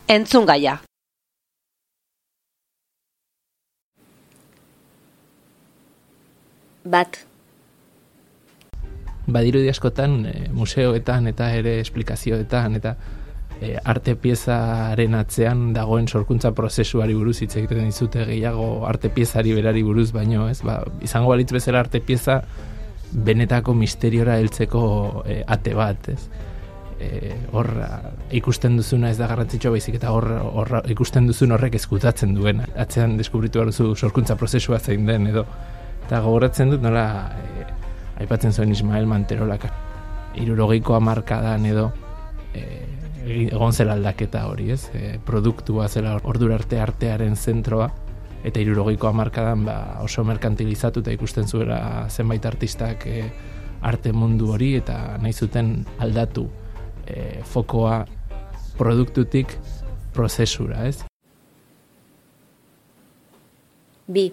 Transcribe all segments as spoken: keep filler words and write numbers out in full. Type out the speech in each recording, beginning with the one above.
Entzun gaia. Bat. Badirudi askotan e, museoetan eta ere esplikazioetan eta e, arte piezaren atzean dagoen sorkuntza prozesuari buruz hitz egiten dizute gehiago arte piezari berari buruz baino, ez? Ba, izango balitz bezala arte pieza benetako misteriora heltzeko e, ate bat, ez? E, hor ikusten duzuna ez da garrantzitsua baizik eta hor, hor ikusten duzun horrek ezkutatzen duena. Atzean deskubritu behar duzu sorkuntza prozesua zein den edo. Eta gogoratzen dut nola e, aipatzen zuen Ismael Manterolak hirurogeiko hamarkadan edo e, egon zela aldaketa hori, ez? E, produktua zela ordura arte artearen zentroa eta hirurogeiko hamarkadan ba, oso merkantilizatuta ikusten zuela zenbait artistak e, arte mundu hori eta nahi zuten aldatu e, fokoa produktutik prozesura, ez? Bi.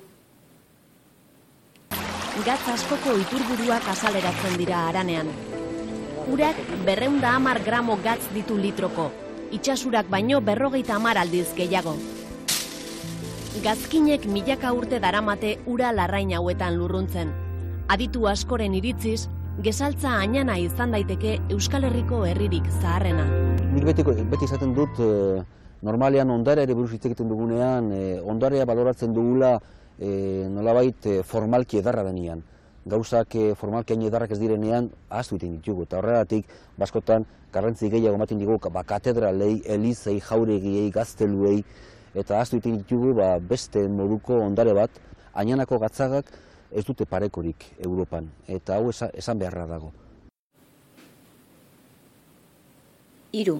Gatz askoko iturburuak azaleratzen dira haranean. Urak berreunda hamar gramo gatz ditu litroko, itsasurak baino berrogeita hamar aldiz gehiago. Gazkinek milaka urte daramate ura larrain hauetan lurruntzen. Aditu askoren iritziz, gezaltza ainana izan daiteke Euskal Herriko herririk zaharrena. Nik beti, beti izaten dut, e, normalean ondareari buruz hitz egiten dugunean, e, ondarea baloratzen dugula e, nolabait e, formalki edarra denean. Gauzak e, formalki hain edarrak ez direnean ahaztu egiten ditugu. Eta horregatik, baskotan, garrantzi gehiago ematen digu ba, katedralei, elizei, jauregiei, gazteluei, eta ahaztu egiten ditugu ba, beste moduko ondare bat, ainanako gatzagak ez dute parekorik Europan, eta hau esan, esan beharra dago. Hiru.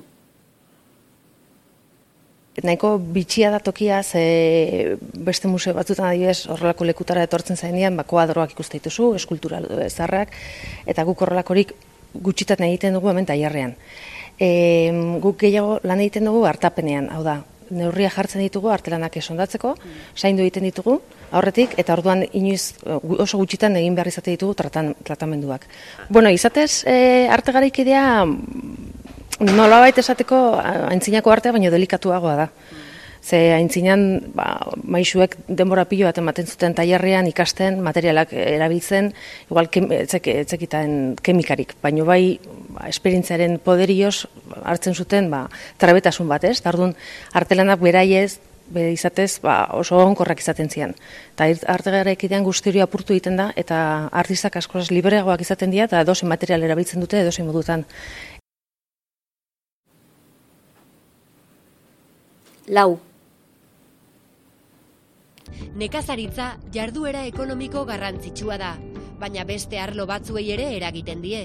Nahiko bitxia da tokia, ze beste museo batzutan adibidez horrelako lekutara etortzen zainean, ba, koadroak ikuste dituzu, eskultura zarrak, eta guk horrelakorik gutxitan egiten dugu hemen tailerrean. E, guk gehiago lan egiten dugu hartapenean, hau da, neurria jartzen ditugu artelanak esondatzeko, zaindu egiten ditugu, aurretik, eta orduan inoiz oso gutxitan egin behar izate ditugu tratan, tratamenduak. Bueno, izatez, e, arte garaikidea nolabait esateko aintzinako artea baino delikatuagoa da. Ze aintzinan ba, maisuek denbora pilo bat ematen zuten tailerrean ikasten, materialak erabiltzen, igual kem, etzek, etzekiten kemikarik, baino bai ba, esperientziaren poderioz hartzen zuten ba, trabetasun bat, ez? Tardun artelanak beraiez, be izatez ba, oso onkorrak izaten zian. Eta arte garaikidean guztirio apurtu egiten da, eta artistak askoz libreagoak izaten dira, eta edozein material erabiltzen dute edozein modutan. Lau. Nekazaritza jarduera ekonomiko garrantzitsua da, baina beste arlo batzuei ere eragiten die.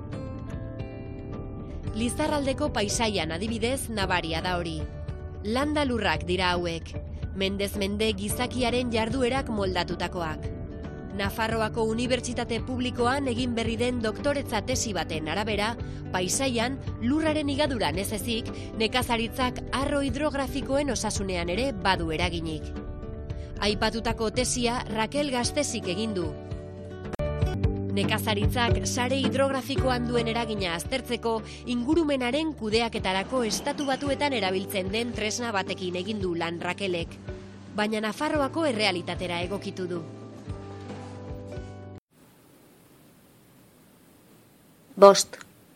Lizarraldeko paisaian adibidez nabaria da hori. Landa lurrak dira hauek, mendez mende gizakiaren jarduerak moldatutakoak. Nafarroako Unibertsitate Publikoan egin berri den doktoretza tesi baten arabera, paisaian lurraren igaduran ez ezik, nekazaritzak arro hidrografikoen osasunean ere badu eraginik. Aipatutako tesia Rakel Gaztesik egin du. Nekazaritzak sare hidrografikoan duen eragina aztertzeko ingurumenaren kudeaketarako estatu batuetan erabiltzen den tresna batekin egin du lan Rakelek. Baina Nafarroako errealitatera egokitu du. Bost.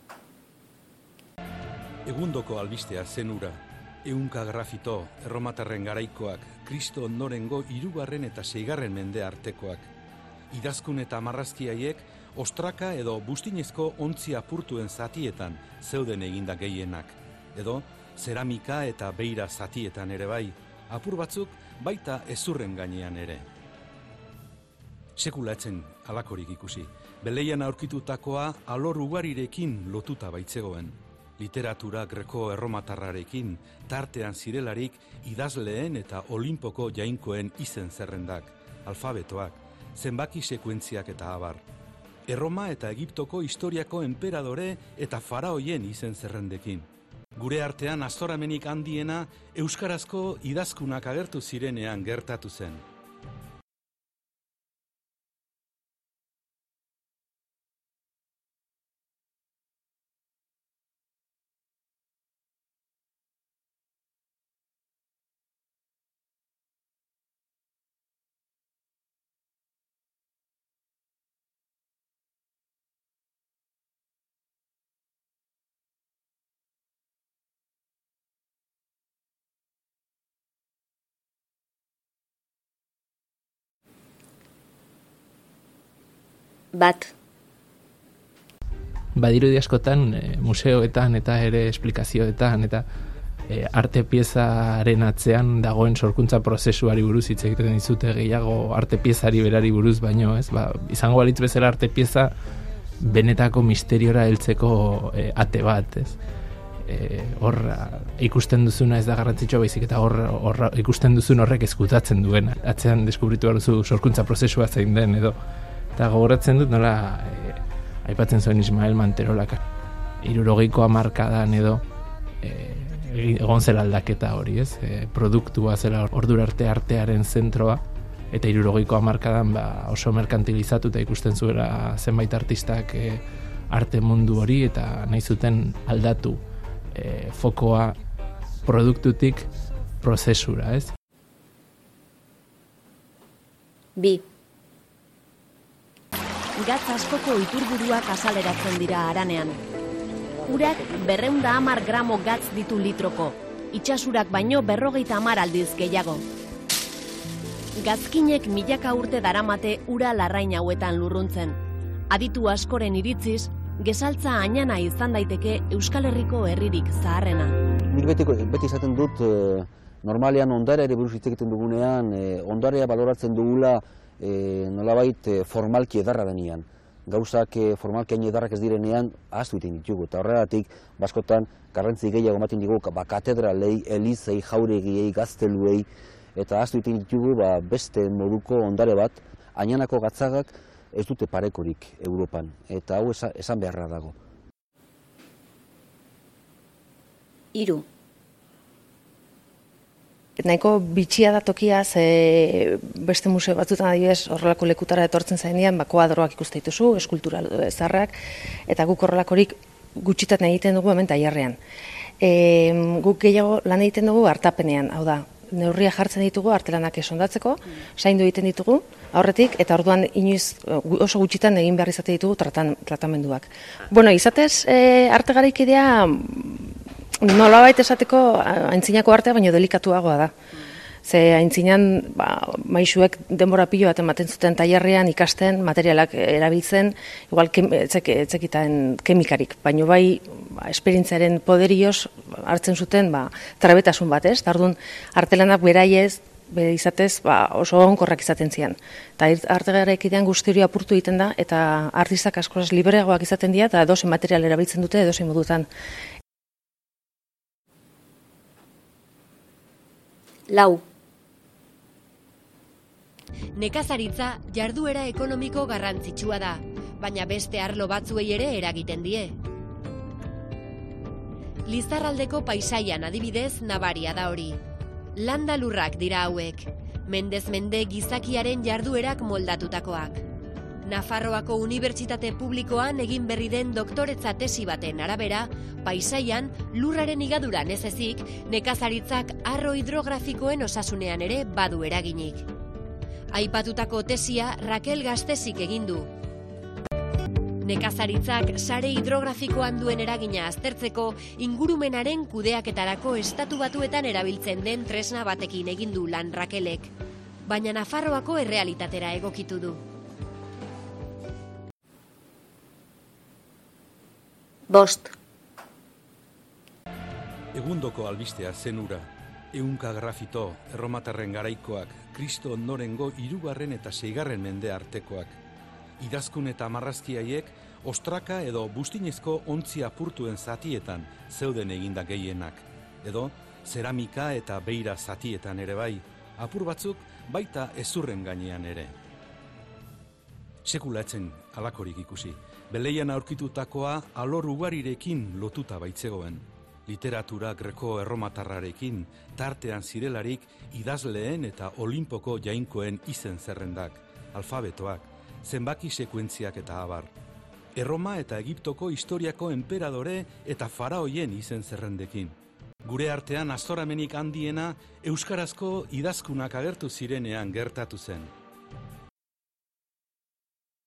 Egundoko albistea zen ura. Ehunka grafito, erromatarren garaikoak, Kristo ondorengo hirugarren eta seigarren mende artekoak. Idazkun eta marrazki haiek ostraka edo bustinezko ontzi apurtuen zatietan zeuden eginda gehienak. Edo zeramika eta beira zatietan ere bai, apur batzuk baita ezurren gainean ere. Sekula etzen halakorik ikusi. Beleian aurkitutakoa alor ugarirekin lotuta baitzegoen. Literatura greko erromatarrarekin, tartean zirelarik idazleen eta Olimpoko jainkoen izen zerrendak, alfabetoak, zenbaki sekuentziak eta abar. Erroma eta Egiptoko historiako enperadore eta faraoien izen zerrendekin. Gure artean aztoramenik handiena euskarazko idazkunak agertu zirenean gertatu zen. Bat. Badirudi askotan e, museoetan eta ere esplikazioetan eta e, arte piezaren atzean dagoen sorkuntza prozesuari buruz hitz egiten dizute gehiago arte piezari berari buruz baino, ez? Ba, izango balitz bezala arte pieza benetako misteriora heltzeko e, ate bat, ez? E, hor ikusten duzuna ez da garrantzitsua baizik eta hor, hor ikusten duzun horrek ezkutatzen duen atzean deskubritu behar duzu sorkuntza prozesua zein den edo eta gogoratzen dut nola e, aipatzen zuen Ismael Manterolak hirurogeiko hamarkadan edo e, egon zela aldaketa hori, ez? E, produktua zela ordura arte artearen zentroa eta hirurogeiko hamarkadan ba, oso merkantilizatuta ikusten zuela zenbait artistak e, arte mundu hori eta nahi zuten aldatu E, fokoa produktutik prozesura, ez? Bi. Gatz askoko iturburuak azaleratzen dira haranean. Urak berrehun eta hamar gramo gatz ditu litroko, itsasurak baino berrogeita hamar aldiz gehiago. Gazkinek milaka urte daramate ura larrain hauetan lurruntzen. Aditu askoren iritziz, gezaltza ainana izan daiteke Euskal Herriko herririk zaharrena. Nik beti, beti izaten dut, e, normalean ondareari buruz hitz egiten dugunean, e, ondarea baloratzen dugula e, nolabait e, formalki edarra denean. Gauzak e, formalki hain edarrak ez direnean ahaztu egiten ditugu, eta horregatik baskotan garrantzi gehiago ematen digu ba, katedralei, elizei, jauregiei, gazteluei, eta ahaztu egiten ditugu ba, beste moduko ondare bat, ainanako gatzagak ez dute parekorik Europan, eta hau esan, esan beharra dago. Hiru. Nahiko bitxia da tokia, ze beste museo batzutan adibidez horrelako lekutara etortzen zainean, ba, koadroak ikusten dituzu, eskultura zaharrak, eta guk horrelakorik gutxitan egiten dugu hemen tailerrean. E, guk gehiago lan egiten dugu hartapenean, hau da, neurria jartzen ditugu artelanak esondatzeko, zaindu egiten ditugu, aurretik, eta orduan inoiz oso gutxitan egin behar izate ditugu tratan, tratamenduak. Bueno, izatez, e, arte garaikidea nolabait esateko aintzinako artea baino delikatuagoa da. Ze aintzinan ba, maisuek denbora pilo bat ematen zuten tailerrean ikasten, materialak erabiltzen, igual kem, etzek, etzekitaen kemikarik, baino bai ba, esperientziaren poderioz hartzen zuten ba, trabetasun bat, ez? Tardun artelanak beraiez, be izatez ba, oso onkorrak izaten zian. Eta arte garaikidean guzti hori apurtu egiten da, eta artistak askoz libreagoak izaten dira, eta edozein material erabiltzen dute edozein modutan. Lau. Nekazaritza jarduera ekonomiko garrantzitsua da, baina beste arlo batzuei ere eragiten die. Lizarraldeko paisaian adibidez nabaria da hori. Landa lurrak dira hauek, mendez mende gizakiaren jarduerak moldatutakoak. Nafarroako Unibertsitate Publikoan egin berri den doktoretza tesi baten arabera, paisaian lurraren igaduran ez ezik, nekazaritzak arro hidrografikoen osasunean ere badu eraginik. Aipatutako tesia Raquel Gaztesik egin du. Nekazaritzak sare hidrografikoan duen eragina aztertzeko ingurumenaren kudeaketarako estatu batuetan erabiltzen den tresna batekin egin du lan Raquelek, baina Nafarroako errealitatera egokitu du. Bost. Egundoko albistea zen ura. Ehunka grafito, erromatarren garaikoak, Kristo ondorengo hirugarren eta seigarren mende artekoak. Idazkun eta marrazki haiek ostraka edo bustinezko ontzi apurtuen zatietan zeuden eginda gehienak. Edo zeramika eta beira zatietan ere bai, apur batzuk baita ezurren gainean ere. Sekula etzen alakorik ikusi. Beleian aurkitutakoa alor ugarirekin lotuta baitzegoen. Literatura greko erromatarrarekin, tartean zirelarik idazleen eta Olimpoko jainkoen izen zerrendak, alfabetoak, zenbaki sekuentziak eta abar. Erroma eta Egiptoko historiako enperadore eta faraoien izen zerrendekin. Gure artean azoramenik handiena euskarazko idazkunak agertu zirenean gertatu zen.